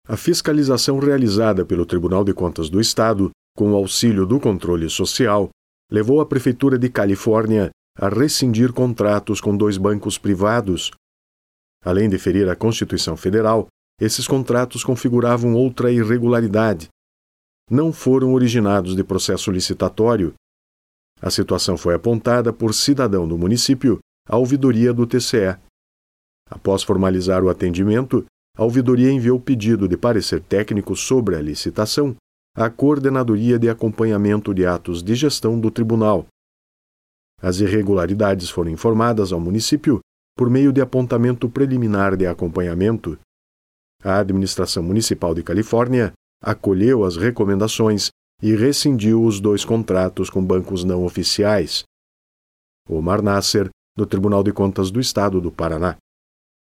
A fiscalização realizada pelo Tribunal de Contas do Estado, com o auxílio do controle social, levou a Prefeitura de Califórnia a rescindir contratos com 2 bancos privados. Além de ferir a Constituição Federal, esses contratos configuravam outra irregularidade. Não foram originados de processo licitatório. A situação foi apontada por cidadão do município à ouvidoria do TCE. Após formalizar o atendimento, a ouvidoria enviou pedido de parecer técnico sobre a licitação à Coordenadoria de Acompanhamento de Atos de Gestão do Tribunal. As irregularidades foram informadas ao município por meio de apontamento preliminar de acompanhamento. A Administração Municipal de Califórnia acolheu as recomendações e rescindiu os 2 contratos com bancos não oficiais. Omar Nasser, do Tribunal de Contas do Estado do Paraná.